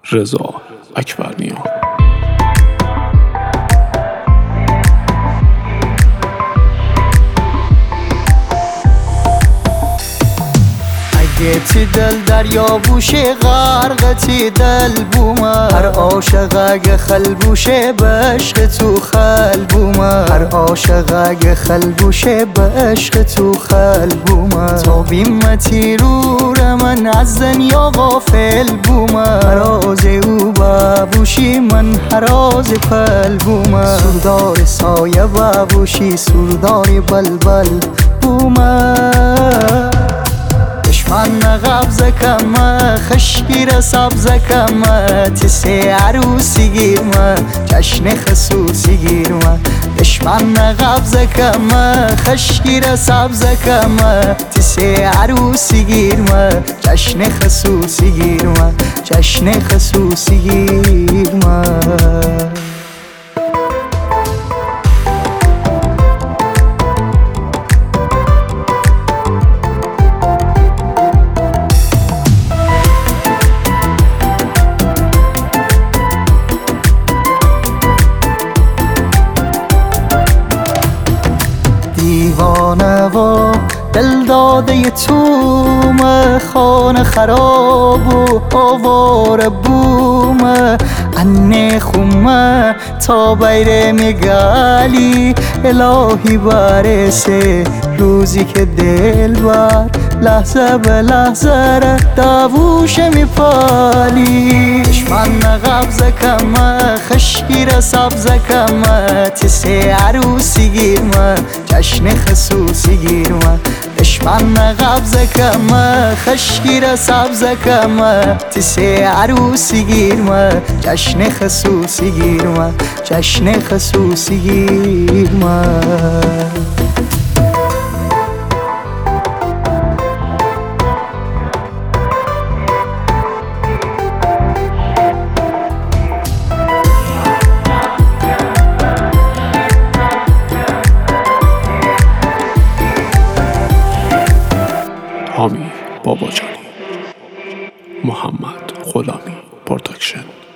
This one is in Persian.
رضا اکبرنیا. اگه تی دل دریا بوشه غرقتی دل بومه، هر عاشق اگه خل بوشه به عشق تو خل بومه، هر عاشق اگه خل بوشه به عشق تو خل بومه. تا بیمتی رو من از دنیا غافل بومه، راز او بابوشی من هراز پل بومه. سردار سایه بابوشی سردار بلبل بومه. من غبز کمه خشگیر سبز کمه، تیسه عروسی گیرمه جشن خصوصی گیرمه. دشمن غبز کمه خشگیر سبز کمه، تیسه عروسی گیرمه جشن خصوصی گیرمه جشن خصوصی گیرمه. دیوانه و دل داده تومه، خانه خراب و آواره بومه. انه خومه تا بیر میگالی الهی برسه روزی که دل بر لحظه به لحظه را داووش میپالی. دشمن غبز کمه خشگیر سبز کمه، تیسه عروسی گیرمه جشن خصوصی گیرمه. دشمن غبز کمه خشگیر سبز کمه، تیسه عروسی گیرمه جشن خصوصی گیرمه جشن خصوصی گیرمه. حامی باباجانی، محمد غلامی پروداکشن.